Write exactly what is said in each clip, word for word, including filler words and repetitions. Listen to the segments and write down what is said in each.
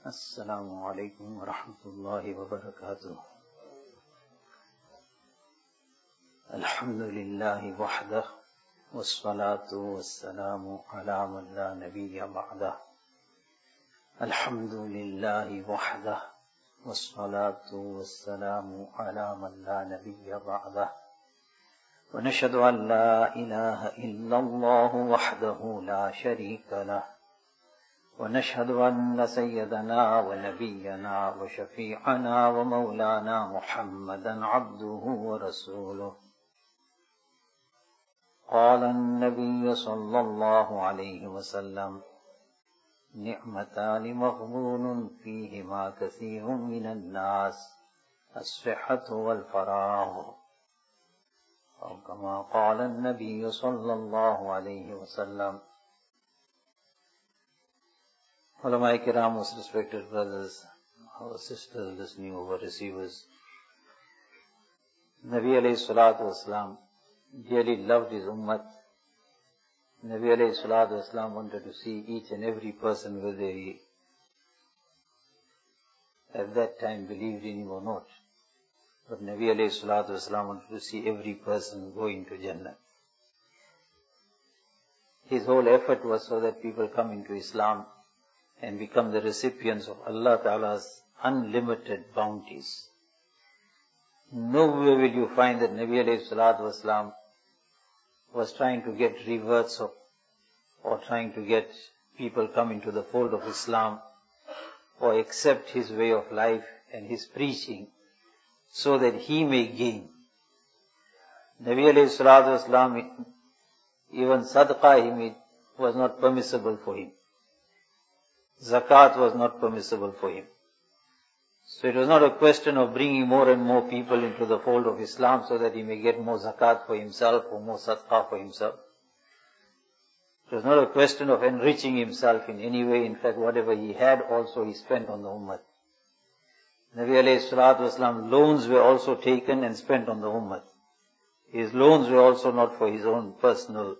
Assalamu alaikum wa rahmatullahi wa barakatuh. Alhamdulillahi wahdah, wassalatu wassalamu ala man la nabiyya ba'dah. Alhamdulillahi wahdah, wassalatu wassalamu ala man la nabiyya ba'dah. Wa nashhadu an la ilaha illallah wahdahu la sharika lah. ونشهد أن سيدنا ونبينا وشفيعنا ومولانا محمدا عبده ورسوله. قال النبي صلى الله عليه وسلم: نعمتان مغبون فيهما كثير من الناس، الصحة والفراغ. أو كما قال النبي صلى الله عليه وسلم. Ulama Kiram, most respected brothers, our sisters listening over receivers, Nabi alayhi salatu wasalam dearly loved his ummah. Nabi alayhi salatu wasalam wanted to see each and every person, whether he at that time believed in him or not. But Nabi alayhi salatu wasalam wanted to see every person go into Jannah. His whole effort was so that people come into Islam and become the recipients of Allah Ta'ala's unlimited bounties. Nowhere will you find that Nabi alayhi salatu wasalam was trying to get reverts of, or trying to get people come into the fold of Islam, or accept his way of life and his preaching so that he may gain. Nabi alayhi salatu wasalam, even sadaqah he was not permissible for him. Zakat was not permissible for him. So it was not a question of bringing more and more people into the fold of Islam so that he may get more zakat for himself or more sadaqah for himself. It was not a question of enriching himself in any way. In fact, whatever he had also he spent on the ummah. Nabi alayhi salatu wasalam, loans were also taken and spent on the ummah. His loans were also not for his own personal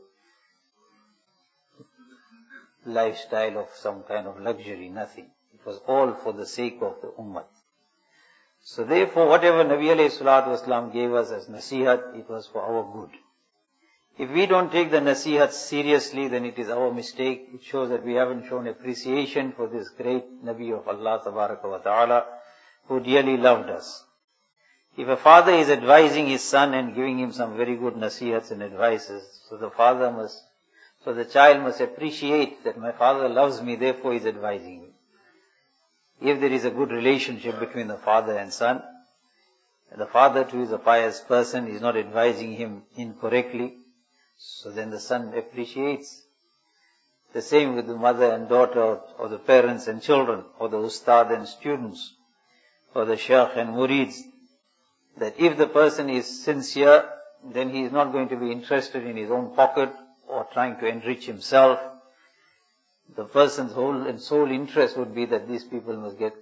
lifestyle of some kind of luxury, nothing. It was all for the sake of the ummah. So therefore, whatever Nabi alayhi salatu wasalam gave us as nasihat, it was for our good. If we don't take the nasihat seriously, then it is our mistake. It shows that we haven't shown appreciation for this great Nabi of Allah Tabaraka wa Ta'ala, who dearly loved us. If a father is advising his son and giving him some very good nasihats and advices, so the father must So the child must appreciate that my father loves me, therefore he is advising me. If there is a good relationship between the father and son, and the father too is a pious person, is not advising him incorrectly, so then the son appreciates. The same with the mother and daughter, or the parents and children, or the ustad and students, or the shaykh and murids, that if the person is sincere, then he is not going to be interested in his own pocket, or trying to enrich himself. The person's whole and sole interest would be that these people must get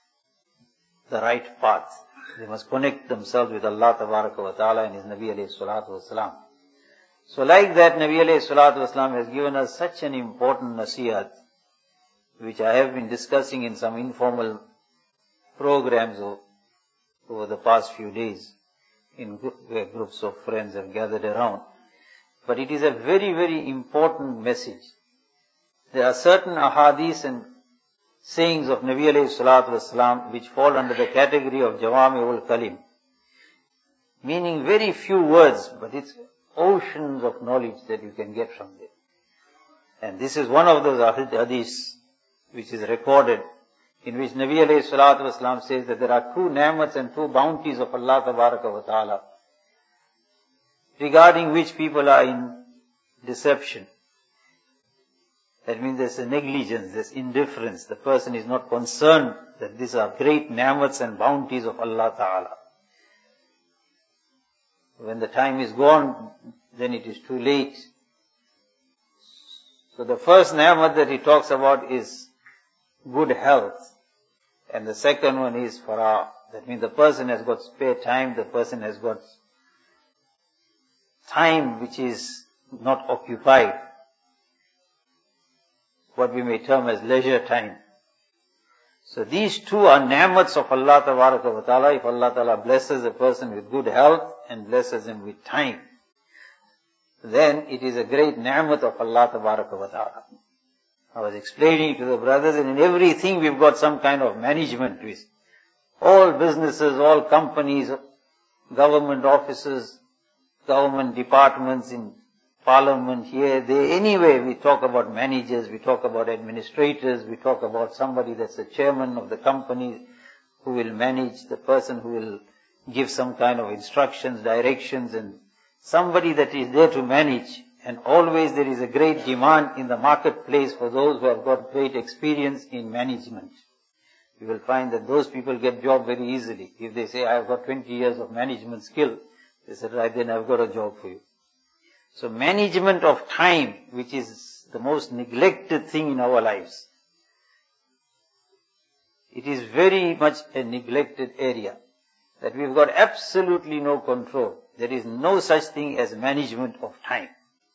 the right path. They must connect themselves with Allah Tabaraka wa Ta'ala and His Nabi alayhi salatu wasalam. So like that, Nabi alayhi salatu wasalam has given us such an important nasihat, which I have been discussing in some informal programs over the past few days, in where groups of friends have gathered around. But it is a very, very important message. There are certain ahadith and sayings of Nabi alayhi salatu wasalam which fall under the category of Jawami'ul Kalim, meaning very few words, but it's oceans of knowledge that you can get from there. And this is one of those hadiths which is recorded, in which Nabi alayhi salatu wasalam says that there are two ni'mats and two bounties of Allah Tabaraka wa Ta'ala, regarding which people are in deception. That means there's a negligence, there's indifference. The person is not concerned that these are great ni'mats and bounties of Allah Ta'ala. When the time is gone, then it is too late. So the first ni'mat that he talks about is good health. And the second one is farah. That means the person has got spare time, the person has got time which is not occupied, what we may term as leisure time. So these two are ni'mats of Allah Tabaraka wa Ta'ala. If Allah Ta'ala blesses a person with good health and blesses him with time, then it is a great ni'mat of Allah Tabaraka wa Ta'ala. I was explaining to the brothers, and in everything we've got some kind of management with all businesses, all companies, government offices, government departments, in parliament, here, there, anyway, we talk about managers, we talk about administrators, we talk about somebody that's the chairman of the company who will manage, the person who will give some kind of instructions, directions, and somebody that is there to manage. And always there is a great demand in the marketplace for those who have got great experience in management. You will find that those people get job very easily. If they say, I have got twenty years of management skill, they say, right, then I've got a job for you. So management of time, which is the most neglected thing in our lives, it is very much a neglected area, that we've got absolutely no control. There is no such thing as management of time.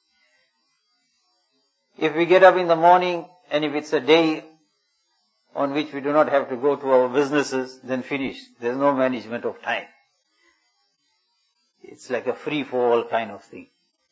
If we get up in the morning, and if it's a day on which we do not have to go to our businesses, then finish. There's no management of time. It's like a free-for-all kind of thing.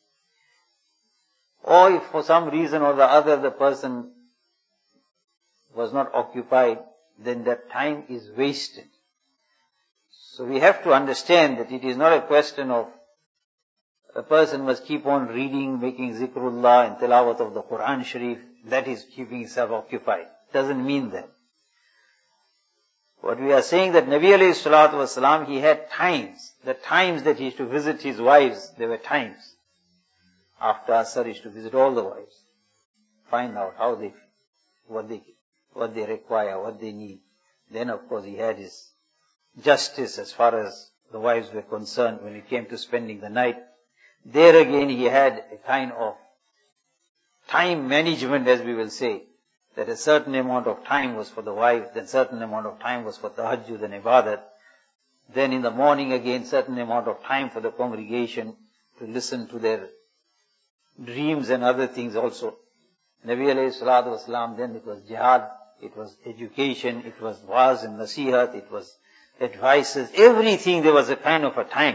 Or if for some reason or the other the person was not occupied, then that time is wasted. So we have to understand that it is not a question of a person must keep on reading, making zikrullah and tilawat of the Quran Sharif. That is keeping himself occupied. Doesn't mean that. What we are saying that Nabi alayhi salatu wasalam, he had times. The times that he used to visit his wives, there were times. After Asr, he used to visit all the wives. Find out how they, what they, what they require, what they need. Then of course he had his justice as far as the wives were concerned when it came to spending the night. There again he had a kind of time management, as we will say, that a certain amount of time was for the wife, then certain amount of time was for tahajjud and ibadat. Then in the morning again, certain amount of time for the congregation to listen to their dreams and other things also. Nabi alayhi salatu wasalam, then it was jihad, it was education, it was waz and nasihat, it was advices, everything there was a kind of a time.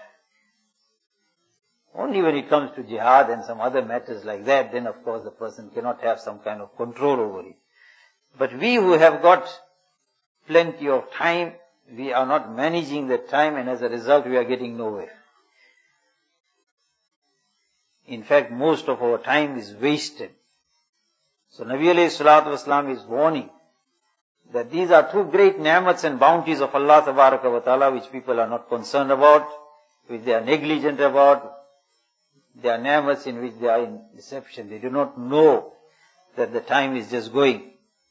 Only when it comes to jihad and some other matters like that, then of course the person cannot have some kind of control over it. But we who have got plenty of time, we are not managing that time, and as a result we are getting nowhere. In fact, most of our time is wasted. So Nabi alayhi salatu wasalam is warning that these are two great ni'mats and bounties of Allah Tabaraka wa Ta'ala which people are not concerned about, which they are negligent about. They are ni'mats in which they are in deception. They do not know that the time is just going.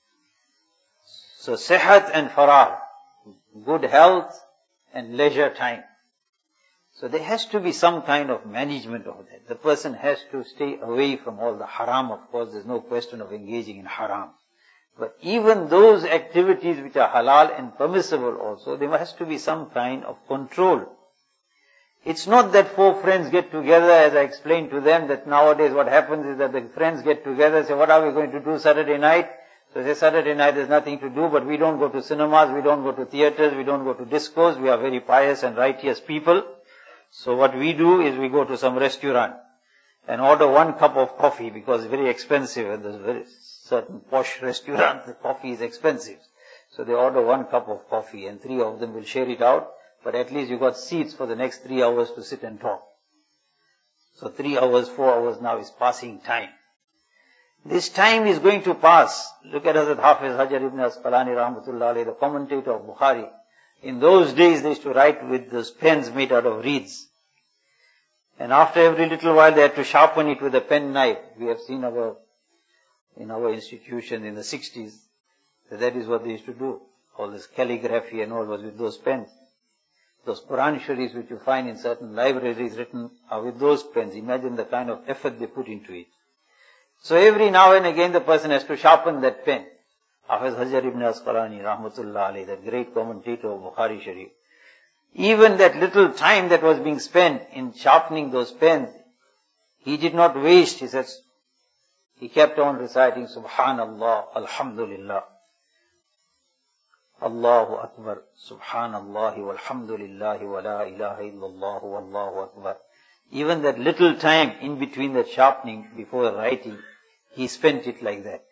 So sihat and faragh, good health and leisure time. So there has to be some kind of management of that. The person has to stay away from all the haram. Of course, there's no question of engaging in haram. But even those activities which are halal and permissible also, there has to be some kind of control. It's not that four friends get together, as I explained to them, that nowadays what happens is that the friends get together and say, what are we going to do Saturday night? So they say, Saturday night there's nothing to do, but we don't go to cinemas, we don't go to theaters, we don't go to discos, we are very pious and righteous people. So what we do is we go to some restaurant and order one cup of coffee because it's very expensive, and there's very certain posh restaurant, the coffee is expensive. So they order one cup of coffee and three of them will share it out. But at least you got seats for the next three hours to sit and talk. So three hours, four hours now is passing time. This time is going to pass. Look at Hazrat Hafiz Hajar ibn Asqalani rahmatullah alayhi, the commentator of Bukhari. In those days they used to write with those pens made out of reeds. And after every little while they had to sharpen it with a pen knife. We have seen our, in our institution in the sixties, that, that is what they used to do. All this calligraphy and all was with those pens. Those Quran Sharifs which you find in certain libraries written are with those pens. Imagine the kind of effort they put into it. So every now and again the person has to sharpen that pen. Hafiz Hajar ibn Asqalani rahmatullah alayhi, that great commentator of Bukhari Sharif. Even that little time that was being spent in sharpening those pens, he did not waste. He says, he kept on reciting Subhanallah, Alhamdulillah. Allahu Akbar, Subhanallah, walhamdulillah, wa la ilaha illallah, wallahu Akbar. Even that little time in between that sharpening before writing, he spent it like that.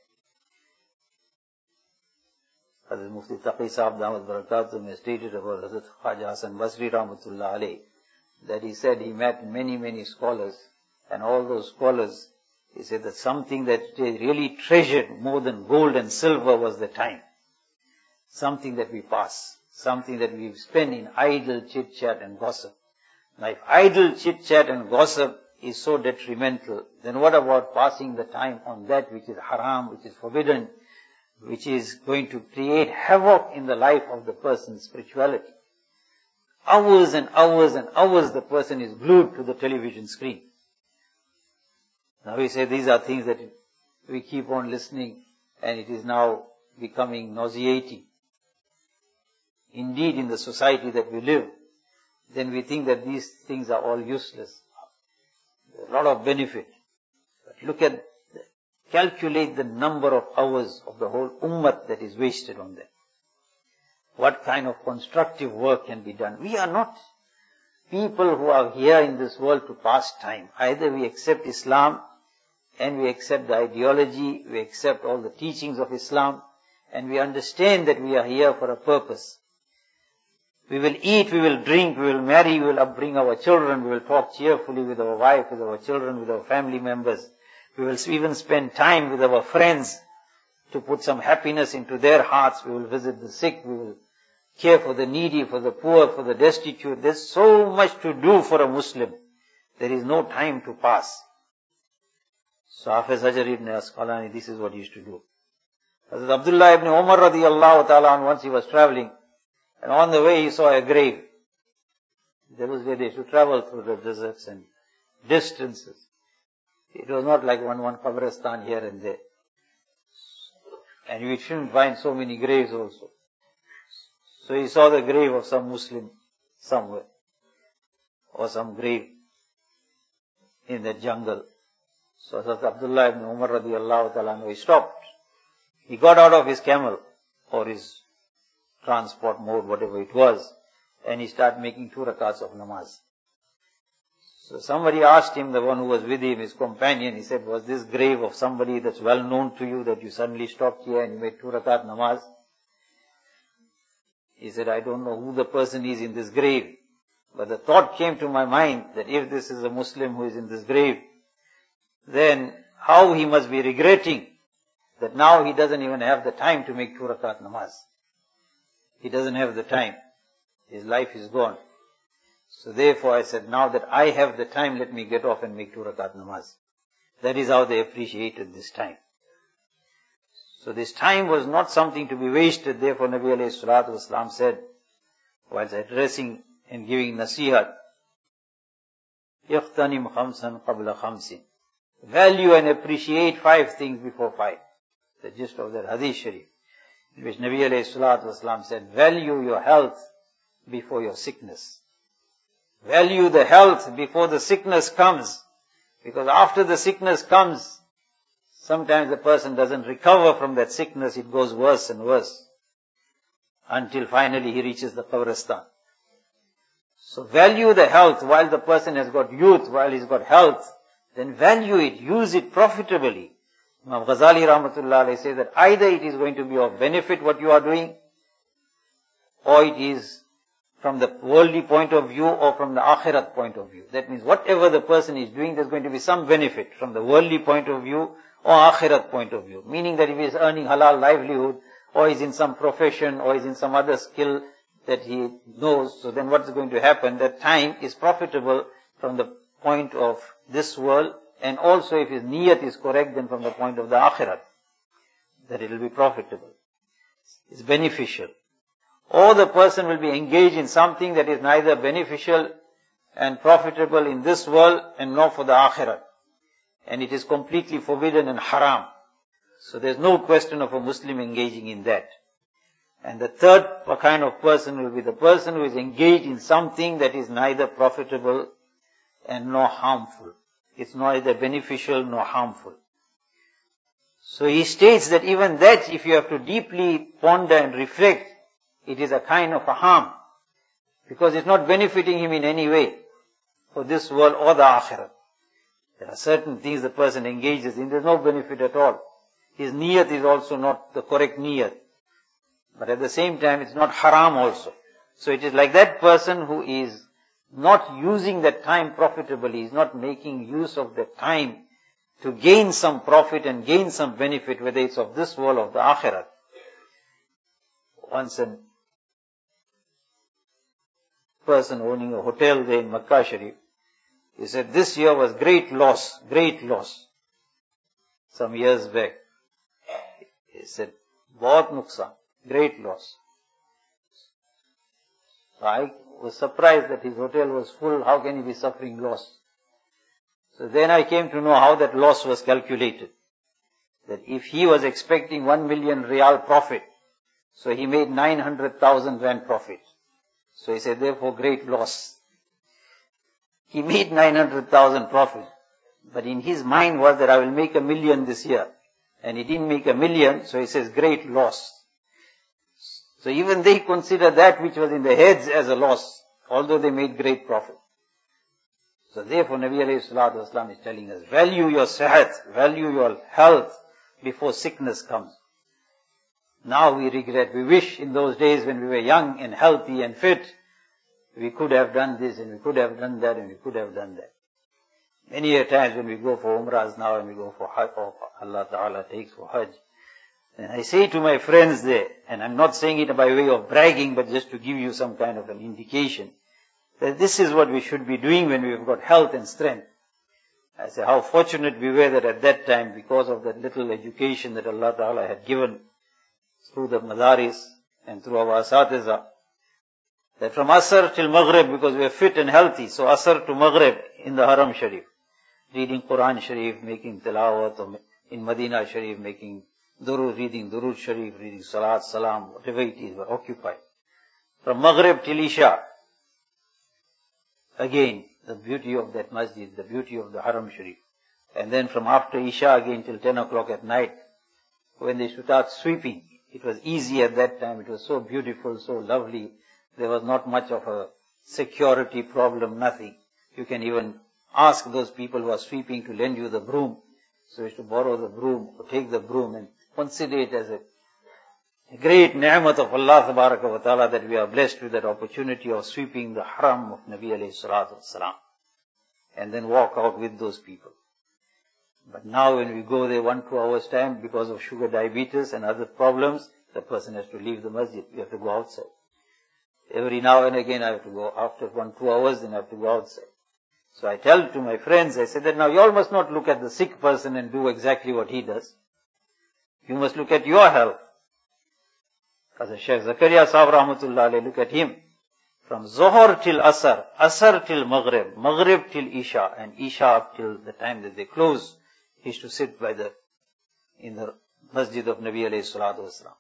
Hazrat Mufti Taqi Sahib Damat Barakatuh has stated about Hazrat Khaja Hasan Basri Rahmatullah Alayh, that he said he met many, many scholars, and all those scholars, he said that something that they really treasured more than gold and silver was the time. Something that we pass, something that we spend in idle chit-chat and gossip. Now if idle chit-chat and gossip is so detrimental, then what about passing the time on that which is haram, which is forbidden, which is going to create havoc in the life of the person's spirituality? Hours and hours and hours the person is glued to the television screen. Now we say these are things that we keep on listening and it is now becoming nauseating. Indeed, in the society that we live, then we think that these things are all useless. There's a lot of benefit. But look at, calculate the number of hours of the whole ummah that is wasted on them. What kind of constructive work can be done? We are not people who are here in this world to pass time. Either we accept Islam and we accept the ideology, we accept all the teachings of Islam, and we understand that we are here for a purpose. We will eat, we will drink, we will marry, we will upbring our children, we will talk cheerfully with our wife, with our children, with our family members. We will even spend time with our friends to put some happiness into their hearts. We will visit the sick, we will care for the needy, for the poor, for the destitute. There's so much to do for a Muslim. There is no time to pass. So Hafiz Hajar ibn Asqalani, this is what he used to do. Hazrat Abdullah ibn Umar radiyallahu ta'ala, once he was traveling, and on the way he saw a grave. There was where they used to travel through the deserts and distances. It was not like one, one Qabristan here and there. And we shouldn't find so many graves also. So he saw the grave of some Muslim somewhere. Or some grave in the jungle. So Hazrat Abdullah ibn Umar radiyallahu ta'ala, he stopped. He got out of his camel or his transport mode, whatever it was, and he started making two rakats of namaz. So somebody asked him, the one who was with him, his companion, he said, was this grave of somebody that's well known to you that you suddenly stopped here and you made two rakat namaz? He said, I don't know who the person is in this grave, but the thought came to my mind that if this is a Muslim who is in this grave, then how he must be regretting that now he doesn't even have the time to make two rakat namaz. He doesn't have the time. His life is gone. So therefore I said, now that I have the time, let me get off and make two rakat namaz. That is how they appreciated this time. So this time was not something to be wasted. Therefore Nabi alayhi salatu wasalam said, whilst addressing and giving nasihat, اغتنم خمسا قبل خمس. Value and appreciate five things before five. The gist of that hadith sharif, in which Nabi alayhi salatu wasalam said, value your health before your sickness. Value the health before the sickness comes. Because after the sickness comes, sometimes the person doesn't recover from that sickness. It goes worse and worse. Until finally he reaches the Qabristan. So value the health while the person has got youth, while he's got health. Then value it, use it profitably. Imam Ghazali Rahmatullah Alayhi says that either it is going to be of benefit what you are doing, or it is from the worldly point of view or from the akhirat point of view. That means whatever the person is doing, there's going to be some benefit from the worldly point of view or akhirat point of view. Meaning that if he is earning halal livelihood, or is in some profession, or is in some other skill that he knows, so then what is going to happen? That time is profitable from the point of this world, and also if his niyat is correct, then from the point of the akhirat, that it will be profitable. It's beneficial. Or the person will be engaged in something that is neither beneficial and profitable in this world and nor for the akhirat. And it is completely forbidden and haram. So there's no question of a Muslim engaging in that. And the third kind of person will be the person who is engaged in something that is neither profitable and nor harmful. It's neither beneficial nor harmful. So he states that even that, if you have to deeply ponder and reflect, it is a kind of a harm, because it's not benefiting him in any way for this world or the Akhirat. There are certain things the person engages in, there's no benefit at all. His niyat is also not the correct niyat. But at the same time, it's not haram also. So it is like that person who is not using that time profitably, is not making use of that time to gain some profit and gain some benefit, whether it's of this world or of the Akhirat. Once a person owning a hotel there in Makkah Sharif, he said, this year was great loss, great loss. Some years back. He said, bahut nuksan, great loss. So I was surprised that his hotel was full, how can he be suffering loss? So then I came to know how that loss was calculated. That if he was expecting one million real profit, so he made nine hundred thousand rand profit. So he said, therefore great loss. He made nine hundred thousand profit. But in his mind was that I will make a million this year. And he didn't make a million, so he says great loss. So even they consider that which was in their heads as a loss, although they made great profit. So therefore Nabi alayhi salatu wasalam is telling us, value your sihat, value your health before sickness comes. Now we regret, we wish in those days when we were young and healthy and fit, we could have done this and we could have done that and we could have done that. Many a times when we go for umrahs now and we go for hajj, or Allah Ta'ala takes for hajj, and I say to my friends there, and I'm not saying it by way of bragging, but just to give you some kind of an indication, that this is what we should be doing when we've got health and strength. I say how fortunate we were that at that time, because of that little education that Allah Ta'ala had given through the madaris and through our asatiza, that from Asr till Maghrib, because we are fit and healthy, so Asr to Maghrib in the Haram Sharif, reading Quran Sharif, making tilawat, or in Madinah Sharif, making durud, reading durud Sharif, reading salat, salam, whatever it is, were occupied. From Maghrib till Isha, again, the beauty of that masjid, the beauty of the Haram Sharif. And then from after Isha again till ten o'clock at night, when they should start sweeping, it was easy at that time, it was so beautiful, so lovely. There was not much of a security problem, nothing. You can even ask those people who are sweeping to lend you the broom. So you have to borrow the broom, or take the broom and consider it as a, a great ni'mat of Allah Tabaraka wa Ta'ala that we are blessed with that opportunity of sweeping the haram of Nabi alayhi salatu wasalam. And then walk out with those people. But now when we go there one, two hours time, because of sugar diabetes and other problems, the person has to leave the masjid. We have to go outside. Every now and again I have to go, after one, two hours, then I have to go outside. So I tell to my friends, I said that now you all must not look at the sick person and do exactly what he does. You must look at your health. As Shaykh Zakaria Sahib Rahmatullah alayhi, look at him. From Zohar till Asr, Asr till Maghrib, Maghrib till Isha, and Isha up till the time that they close, he used to sit by the, in the masjid of Nabi alayhi salatu wasalam.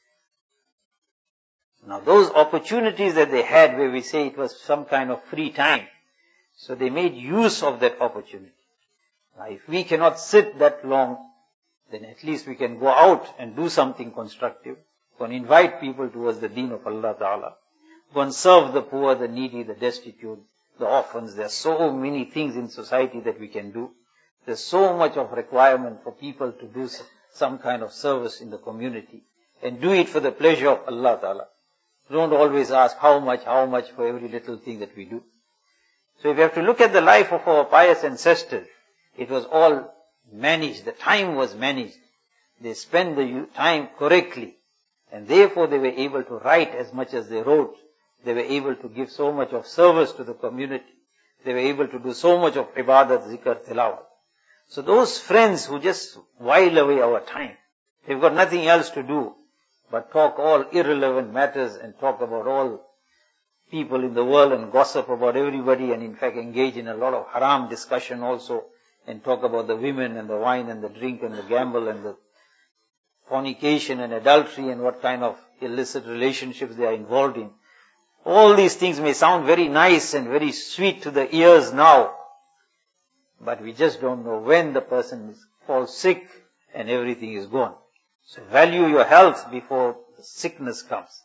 Now those opportunities that they had, where we say it was some kind of free time, so they made use of that opportunity. Now if we cannot sit that long, then at least we can go out and do something constructive, go and invite people towards the deen of Allah Ta'ala, go and serve the poor, the needy, the destitute, the orphans. There are so many things in society that we can do. There's so much of requirement for people to do some kind of service in the community, and do it for the pleasure of Allah Ta'ala. Don't always ask how much, how much for every little thing that we do. So if you have to look at the life of our pious ancestors, it was all managed. The time was managed. They spent the time correctly. And therefore they were able to write as much as they wrote. They were able to give so much of service to the community. They were able to do so much of ibadat, zikr, tilawat. So those friends who just while away our time, they've got nothing else to do but talk all irrelevant matters and talk about all people in the world and gossip about everybody, and in fact engage in a lot of haram discussion also, and talk about the women and the wine and the drink and the gamble and the fornication and adultery and what kind of illicit relationships they are involved in. All these things may sound very nice and very sweet to the ears now, but we just don't know when the person falls sick and everything is gone. So value your health before sickness comes.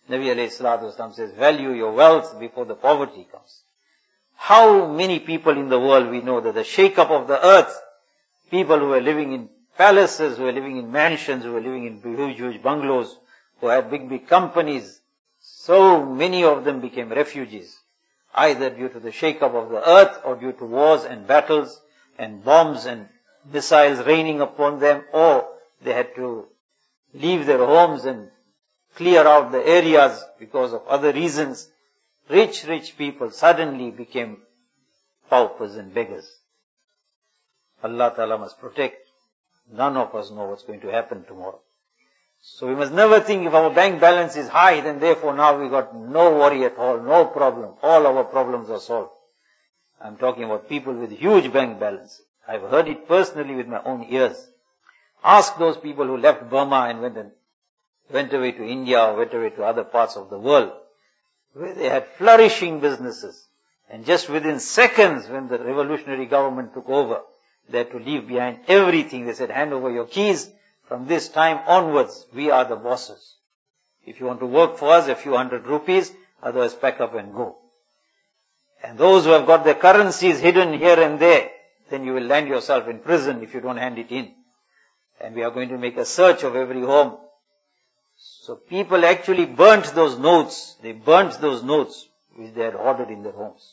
Nabi alayhi salatu wasalam says, value your wealth before the poverty comes. How many people in the world we know that the shake-up of the earth, people who were living in palaces, who were living in mansions, who were living in huge, huge bungalows, who had big, big companies, so many of them became refugees, either due to the shake-up of the earth or due to wars and battles and bombs and missiles raining upon them, or they had to leave their homes and clear out the areas because of other reasons. Rich, rich people suddenly became paupers and beggars. Allah Ta'ala must protect. None of us know what's going to happen tomorrow. So we must never think if our bank balance is high, then therefore now we got no worry at all, no problem. All our problems are solved. I'm talking about people with huge bank balance. I've heard it personally with my own ears. Ask those people who left Burma and went and went away to India or went away to other parts of the world, where they had flourishing businesses. And just within seconds, when the revolutionary government took over, they had to leave behind everything. They said, hand over your keys. From this time onwards, we are the bosses. If you want to work for us, a few hundred rupees, otherwise pack up and go. And those who have got their currencies hidden here and there, then you will land yourself in prison if you don't hand it in. And we are going to make a search of every home. So people actually burnt those notes. They burnt those notes which they had hoarded in their homes.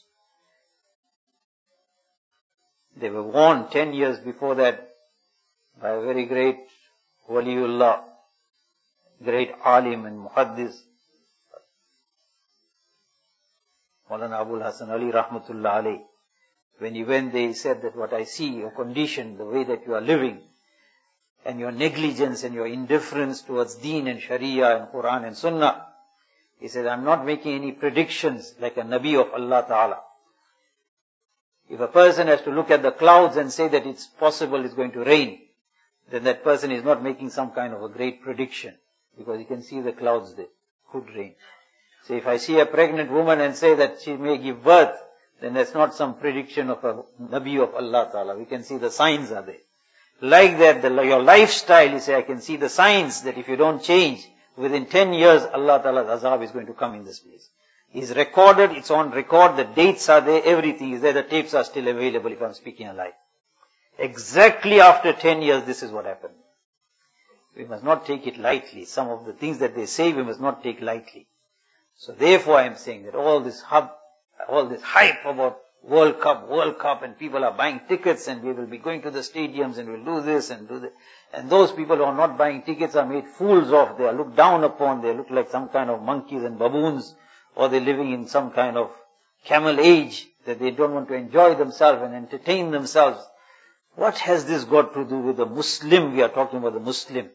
They were warned ten years before that by a very great Waliullah, great alim and muhaddis, Maulana Abul Hasan Ali Rahmatullah alayh. When he went there, he said that what I see, your condition, the way that you are living, and your negligence and your indifference towards Deen and Sharia and Quran and Sunnah. He said, I'm not making any predictions like a Nabi of Allah Ta'ala. If a person has to look at the clouds and say that it's possible it's going to rain, then that person is not making some kind of a great prediction, because he can see the clouds there. Could rain. So if I see a pregnant woman and say that she may give birth, then that's not some prediction of a Nabi of Allah Ta'ala. We can see the signs are there. Like that, the, your lifestyle, you say, I can see the signs that if you don't change, within ten years, Allah Ta'ala's azab is going to come in this place. It's recorded, it's on record, the dates are there, everything is there, the tapes are still available if I'm speaking a lie. Exactly after ten years, this is what happened. We must not take it lightly. Some of the things that they say, we must not take lightly. So therefore I am saying that all this hub, all this hype about World Cup, World Cup, and people are buying tickets and we will be going to the stadiums and we'll do this and do that. And those people who are not buying tickets are made fools of. They are looked down upon. They look like some kind of monkeys and baboons, or they're living in some kind of camel age, that they don't want to enjoy themselves and entertain themselves. What has this got to do with the Muslim? We are talking about the Muslim.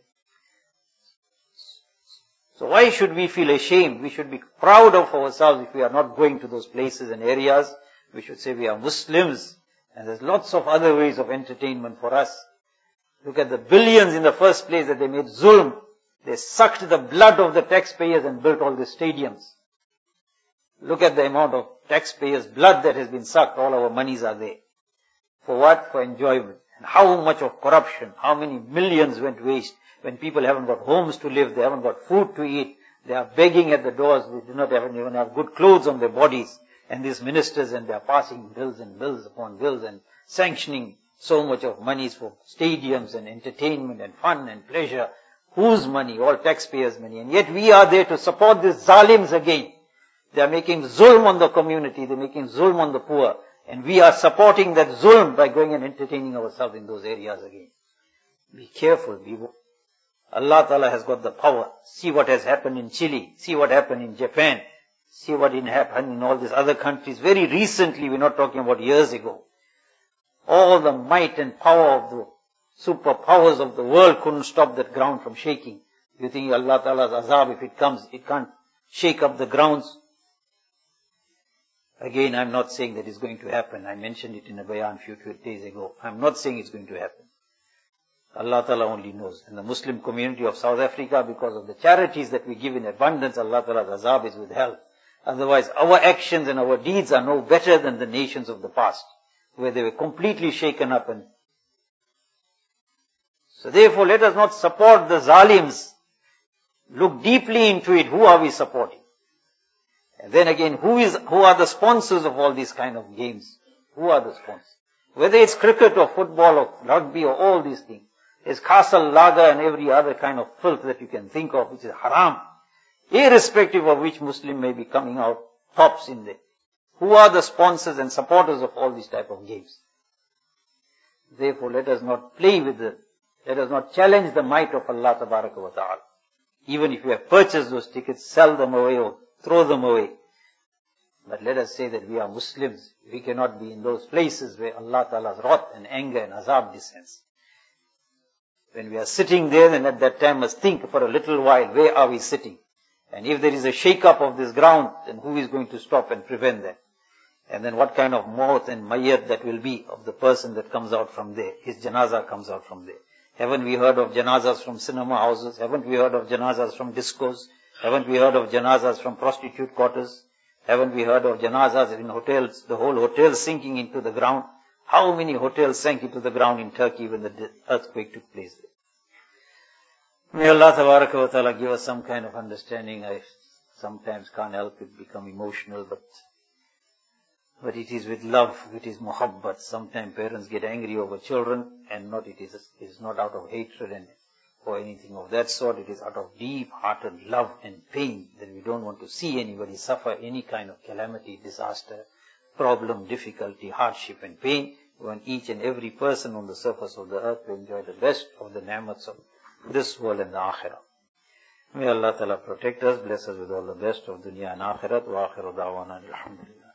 So why should we feel ashamed? We should be proud of ourselves if we are not going to those places and areas. We should say we are Muslims, and there's lots of other ways of entertainment for us. Look at the billions in the first place that they made zulm. They sucked the blood of the taxpayers and built all the stadiums. Look at the amount of taxpayers' blood that has been sucked. All our monies are there. For what? For enjoyment. And how much of corruption, how many millions went waste when people haven't got homes to live, they haven't got food to eat, they are begging at the doors, they do not have, even have good clothes on their bodies. And these ministers, and they are passing bills and bills upon bills and sanctioning so much of monies for stadiums and entertainment and fun and pleasure. Whose money? All taxpayers' money. And yet we are there to support these zalims again. They are making zulm on the community, they are making zulm on the poor. And we are supporting that zulm by going and entertaining ourselves in those areas again. Be careful, be Allah Ta'ala has got the power. See what has happened in Chile. See what happened in Japan. See what happened in all these other countries. Very recently, we're not talking about years ago. All the might and power of the superpowers of the world couldn't stop that ground from shaking. You think Allah Ta'ala's azab, if it comes, it can't shake up the grounds? Again, I'm not saying that it's going to happen. I mentioned it in a bayan a few days ago. I'm not saying it's going to happen. Allah Ta'ala only knows. And the Muslim community of South Africa, because of the charities that we give in abundance, Allah Ta'ala's azab is withheld. Otherwise, our actions and our deeds are no better than the nations of the past, where they were completely shaken up. And so therefore, let us not support the zalims. look deeply into it, who are we supporting? And then again, who is, who are the sponsors of all these kind of games? Who are the sponsors? Whether it's cricket or football or rugby or all these things. There's castle, lager and every other kind of filth that you can think of, which is haram. Irrespective of which Muslim may be coming out tops in there. Who are the sponsors and supporters of all these type of games? Therefore, let us not play with the, let us not challenge the might of Allah Tabaraka wa Ta'ala. Even if you have purchased those tickets, sell them away or throw them away. But let us say that we are Muslims. We cannot be in those places where Allah Ta'ala's wrath and anger and azab descends. When we are sitting there, then at that time must think for a little while, where are we sitting? And if there is a shake-up of this ground, then who is going to stop and prevent that? And then what kind of maut and mayyat that will be of the person that comes out from there. His janazah comes out from there. Haven't we heard of janazahs from cinema houses? Haven't we heard of janazahs from discos? Haven't we heard of janazahs from prostitute quarters? Haven't we heard of janazahs in hotels, the whole hotel sinking into the ground? How many hotels sank into the ground in Turkey when the earthquake took place there? May Allah Tabaraka wa Ta'ala give us some kind of understanding. I sometimes can't help it become emotional, but but it is with love, it is muhabbat. Sometimes parents get angry over children, and not it is it is not out of hatred and or anything of that sort. It is out of deep-hearted love and pain that we don't want to see anybody suffer any kind of calamity, disaster, problem, difficulty, hardship and pain. We want each and every person on the surface of the earth to enjoy the best of the ni'mats of this world and the akhirah. May Allah Ta'ala protect us, bless us with all the best of dunya and akhirat. Wa akhiru da'wana alhamdulillah.